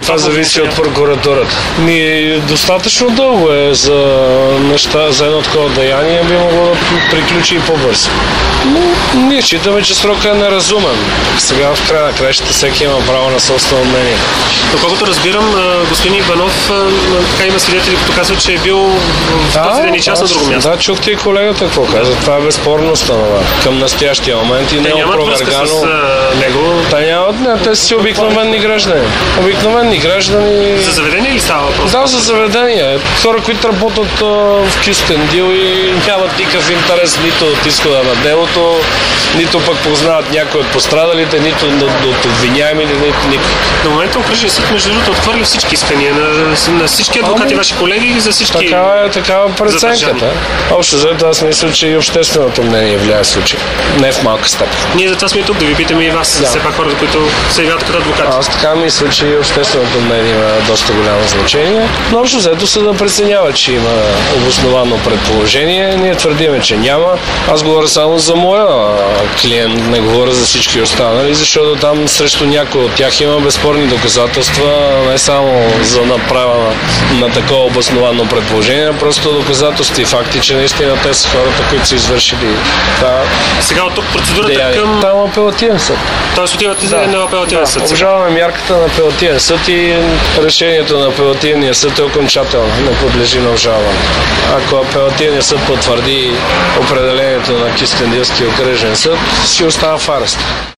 Това зависи от прокуратурата. Достатъчно дълго е за едно такова деяние, би могло да приключи и по-бързо. Но ние считаме, че срокът е неразумен. Сега в края на краищата всеки има право на собствено мнение. Доколкото разбирам, господин Иванов, така има свидетели, които казват, че е бил в този ден и час на друго място. Да, чухте и колегата какво каза. Това е безспорно установено към настоящия момент и не е опровергано. Те нямат, те са си обикновени граждани. Обикновени граждани. За заведение ли става въпрос? Да, за заведение. Хора, които работят в Кюстендил и нямат никакъв интерес нито от изхода на делото, нито пък познават някой от пострадалите, нито от обвиняемите, нито никой. До момента окръжен съд, между другото, отхвърли всички искания на всички адвокати, ваши колеги и за всички. Такава преценката. Общо взето, аз мисля, че и общественото мнение влияе в случая. Не в малка степен. Ние затова сме тук да ви питаме и вас, все пак хората, които се явяват като адвокати. Аз така мисля, че и общественото мнение има доста голямо значение. Но общо взето се да преценява, че има обосновано предположение. Ние твърдиме, че няма. Аз говоря само за моя клиент, не говоря за всички останали, защото там срещу някои от тях има безспорни доказателства, не само за направа на такова обосновано предположение, просто доказателства и факти, че наистина те са хората, които са извършили това. Сега от тук процедурата към... Там апелативен съд. Тоест отивате на апелативен съд. Обжалваме мярката на апелативен съд и решението на апелативния съд е окончателно, не подлежи на обжалване. Ако апелативният съд потвърди определението на Кюстендилския окръжен съд, си остава в арест.